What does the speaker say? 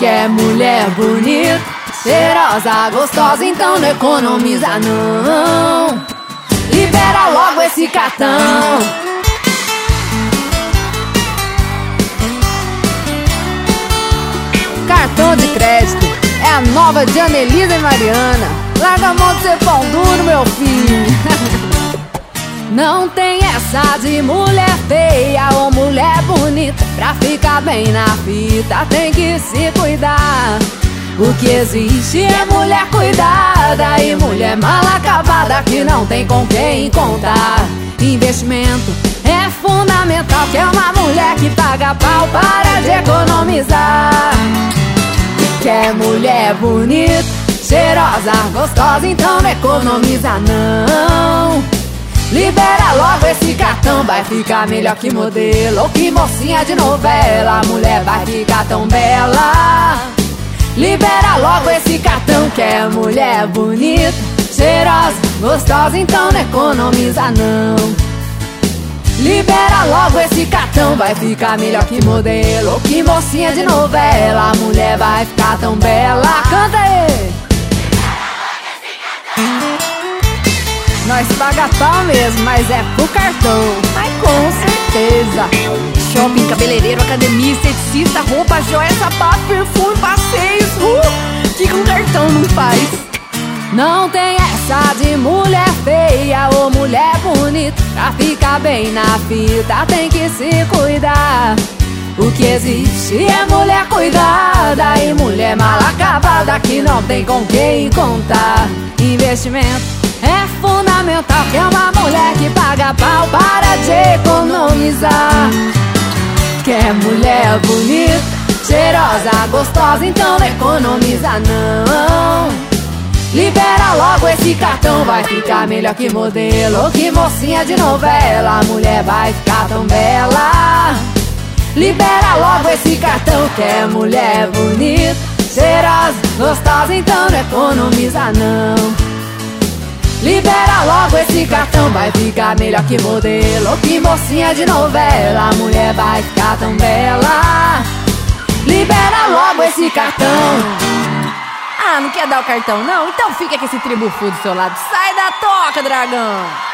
Quer mulher bonita, cheirosa, gostosa, então não economiza não. Libera logo esse cartão. Cartão de crédito é a nova de Anelisa e Mariana. Larga a mão de ser pão duro, meu filho. Não tem essa de mulher feia ou mulher bonita. Pra ficar bem na fita tem que se cuidar. O que existe é mulher cuidada e mulher mal acabada que não tem com quem contar. Investimento é fundamental, que é uma mulher que paga pau para de economizar. Quer mulher bonita, cheirosa, gostosa, então não economiza não. Libera logo esse cartão, vai ficar melhor que modelo ou que mocinha de novela. A mulher vai ficar tão bela. Libera logo esse cartão, que é mulher bonita, cheirosa, gostosa, então não economiza não. Libera logo esse cartão, vai ficar melhor que modelo ou que mocinha de novela. A mulher vai ficar tão bela. Canta aí! Nós paga pau mesmo, mas é pro cartão. Mas com certeza. Shopping, cabeleireiro, academia, esteticista, roupa, joia, sapato, perfume, passeios. Que com cartão não faz? Não tem essa de mulher feia ou mulher bonita. Pra ficar bem na fita tem que se cuidar. O que existe é mulher cuidada e mulher mal acabada que não tem com quem contar. Investimento é fundamental, que é uma mulher que paga pau para de economizar. Quer mulher bonita, cheirosa, gostosa, então não economiza não. Libera logo esse cartão, vai ficar melhor que modelo ou que mocinha de novela. A mulher vai ficar tão bela. Libera logo esse cartão, que é mulher bonita, cheirosa, gostosa, então não economiza não. Libera logo esse cartão, vai ficar melhor que modelo ou que mocinha de novela. A mulher vai ficar tão bela. Libera logo esse cartão. Ah, não quer dar o cartão não? Então fica com esse tribufu do seu lado. Sai da toca, dragão!